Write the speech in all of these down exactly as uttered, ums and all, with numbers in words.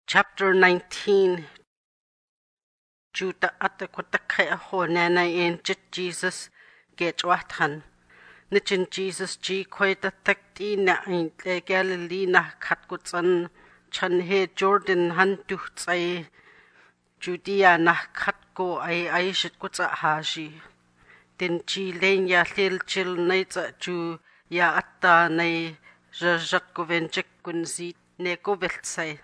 Chapter nineteen. Juda at the Quatakai ho nana in Jit Jesus get watan. Nichin Jesus G quite a thakti na in the Galilee na katgutsan chan he Jordan handuts I Judea na katgo I I shit gutsa haji. Din chi lane ya lil chill nights at ju ya atta nay jajat govenjik gunzi ne goviltsai.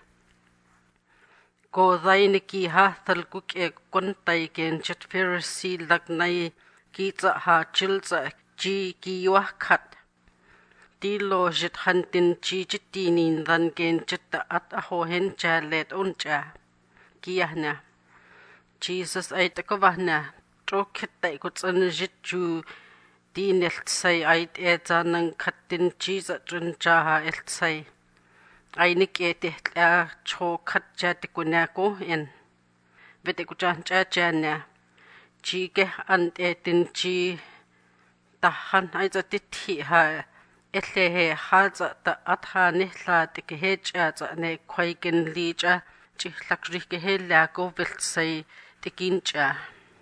Go thainiki hathal guk e kontai gen chat Pharisee lagnai gita ha chilza ji gi wakat. Dilo jit hantin chi jitinin than gen chita at aho hencha let uncha. Giahna. Jesus ay takavahna. Trokita ikutsan jit ju dinelt say ay eza nang katin Jesus junja ha eltsay. Ainik e tehtlaa cho khatja tikunako en vete kuchancha chana chi ke ant e tin chi tahan aiza tithi ha etle he haza ta atha nihla tikhecha za ne khoigen licha chi lakri ke he la ko vilsai tikincha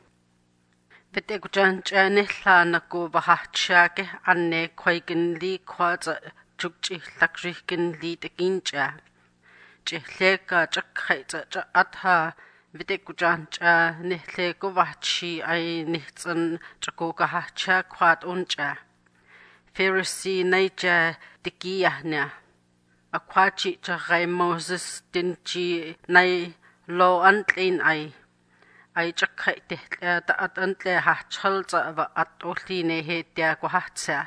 vete kuchancha nihla na ko bahacha ke anne khoigen li khwaza chukchi lakrikin li tekincha chihleka chakhaitsa cha atha vitekuchancha nihle ko wachi ai nihtsan chako ka hacha khwat uncha Pharisee naija tikiyahna akwachi cha gai Moses tinchi nai lo antlin ai ai chakhai tehla ta atantle hachalza va atolline he tia ko hatsa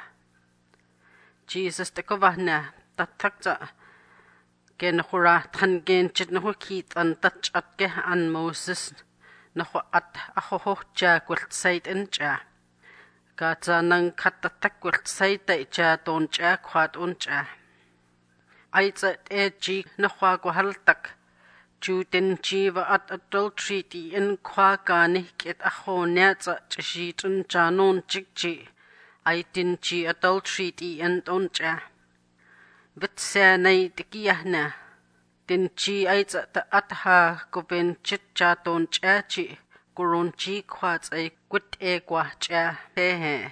Jesus te kovahna tatakza gen hura tan gen chit no kit an tach at ge an Moses no at aho hocha kwelt sait encha gata nang katatak kwelt sait cha don cha khwat uncha aitza e ji no khwa ko haltak ju den jiva at adultery ti in khwa ka ni ket aho nya cha chi chun cha non chik chi I didn't chi adultery ti and oncha. Vitsa nay tikiyahna. Din chi aitza ta atha goben chitcha toncha chi. Guron chi kwats ay gut e kwacha pehe.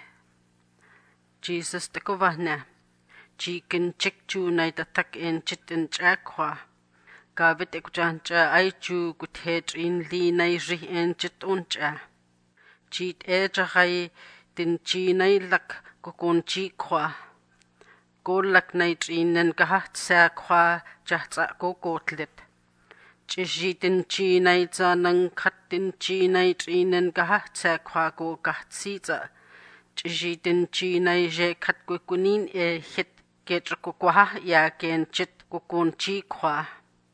Jesus tikovahna. Chi kin chikchu nay tatak en chitin cha kwa. Gavit ekuchancha ay chu guthet in li nay rih en chit oncha. Chit e chakay din chi nay lak kukun chi kwa. Go lak nay trinen kahat sa kwa jahtsa go gotlit. Chishi din chi nay za nang kat din chi nay trinen kahat sa kwa go kahtsi za. Chishi din chi nay je kat kukunin e hit get kukwa ya gen chit kukun chi kwa.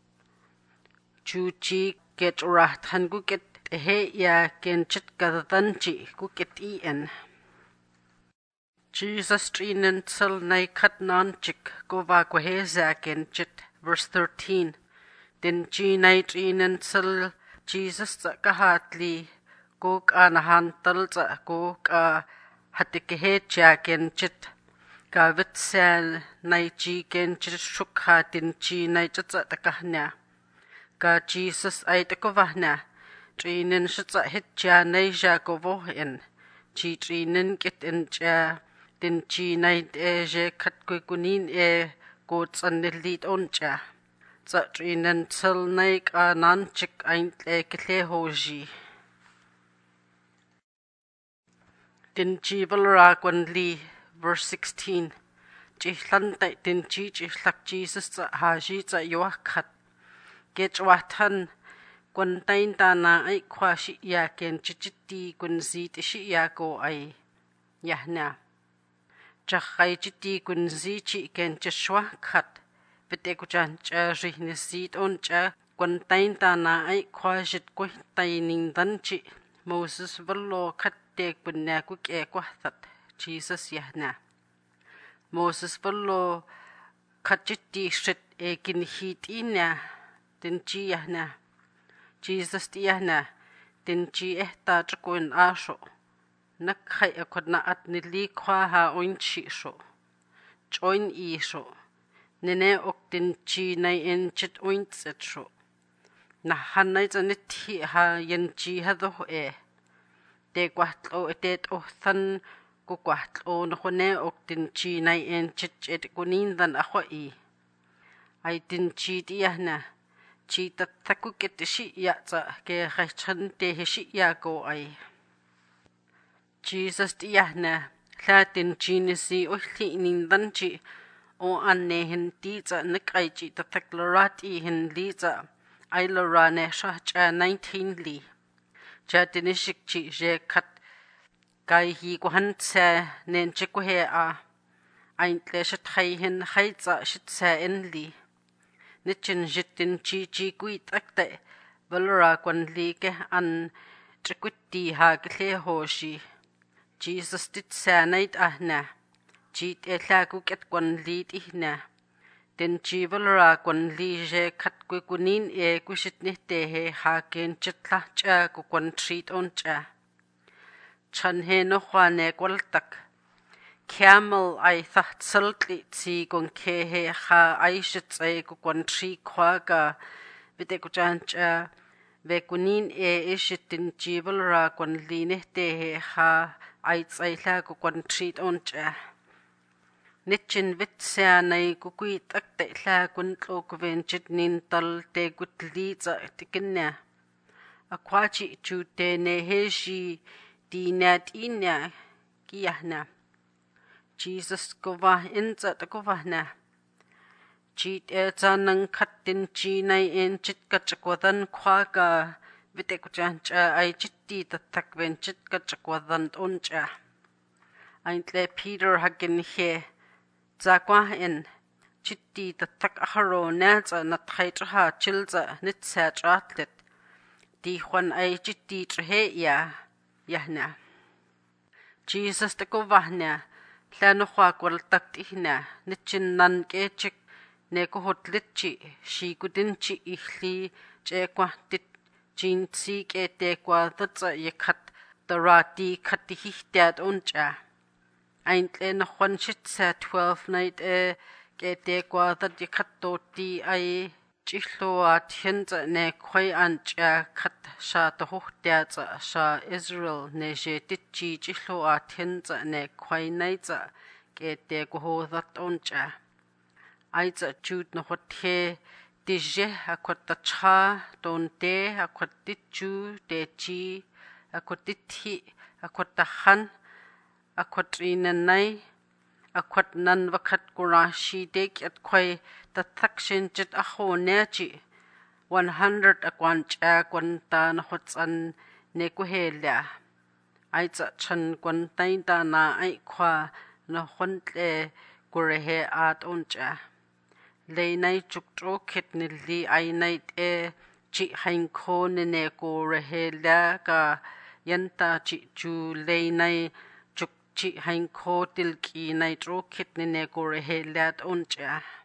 Chu chi get raht han guket he ya gen chit gadadan chi guket ien. Jesus trinen sil nay kat nan chik gova kwaheza gen chit. Verse thirteen. Din chi nay trinen sil Jesus za kahatli go ka nahan tal za go ka hatikehecha gen chit. Ka vitsan nay chi gen chit shukha din chi nay chit za takahnya. Ka Jesus ay takovahna. Trinen shitza hitcha nay ja govohin. Chi trinen kit in cha. Din chi nay e je kat kukunin e go tsan nilit oncha. Tsa trinen sil nay ka nanchik aint e kile hoji. Din chi valra kwan li. Verse sixteen. Chihlantay din chi chihlak Jesus tsa haji tsa yuakat. Gechwatan kwan tain ta na ay kwa shiya ken chichiti kwan zit shiya ko ay yahna. Chakhay chiti kun zichi ken chishwa khat. Vite kuchan cha rihni zit on cha kwan tain ta na ay kwa jit kwa tay ning dan chi. Moses valo khat tek bunya kuk e kwa that. Jesus yahna. Moses valo khat chiti shit e kin hit inya. Din chi yahna. Jesus ti yahna. Din chi ehta chakun asho. Nakhay akod na at nili kwa ha oin chi sho. Choin i sho. Nene ok din chi nay en chit oin tset sho. nahanai tanithi ha yanji hado e te kwahtlo te tothan ku kwahtlo no khone ok tin chi nai en chit chet kunin dan ahwa i ai tin chi ti yahna chi tat thaku ket shi ya cha ke khachan te he shi ya ko ai Jesus ti yahna la tin chi ni si ohli nin dan chi o anne hin ti cha nikai chi tat thaklorat i hin li cha ai lora ne sha cha nineteen li cha tinishik chi je khat kai hi ko han cha nen che ko he a ein tle sha thai hin hai cha shit sa en li ni chin jitin chi chi kui tak te valora kwan li ke an chikutti ha ke hle ho shi Jesus tit sa nait a na chi te hla ku ket kwan li ti na ten chi valora kwan li je khat ku kunin e ku shit ni te he ha ken chitla cha ku kwan treat on cha chan he no khwa ne kwal tak camel ai tha tsaltli chi kon ke he kha ai shit sai ku kwan tri khwa ka vite ku chan cha ve kunin e ishitin chi valora kwan li ne te he ha ai tsai hla ku kwan treat on cha nichin vit sa nei ku kui tak te hla kun tlo ku ven chit nin tal te gut li cha tikinna akwa chi chu te ne he shi ti na ti na ki yahna Jesus ko va in cha ta ko va na chi te cha nang khat tin chi nai en chit ka chakwadan khwa ka vite ku chan cha ai chit ti ta tak ven chit ka chakwadan on cha ein tle Peter hakin he cha kwa en chit ti ta tak a haro na cha na thai cha ha chil cha nit sa cha tlet ti khwan ai chit ti tra he ya yahna Jesus ta ko va na tlano khwa kwal tak ti na nichin nan ke chik ne ko hotlit chi shi kudin chi ihli che kwa tit chin si ke te kwa ta cha ye khat tarati khat ti hi tat on cha ein tle na khwan chit sa twelve night e ke te kwa ta ti khat to ti ai chi hloa thien cha ne khoi an cha khat sha to ho tia cha sha Israel ne je ti chi chi hloa thien cha ne khoi nai cha ke te ko ho that on cha ai cha chut no hot he ti je a khot ta cha ton te a khot ti chu te chi a khot ti thi a khot ta han a khot rin nai a khot nan wakhat kura shi te ket khoi ta thak shin chit a ho ne chi one hundred a kwan cha kwan ta na hot chan ne ku he la ai cha chan kwan tai ta na ai khwa na hon tle kure he at on cha le nai chuk tro khet ni li ai nai te chi hain kho ne ne ko re he la ka yanta chi chu le nai chuk chi hain kho til ki nai tro khet ni ne ko re he la on cha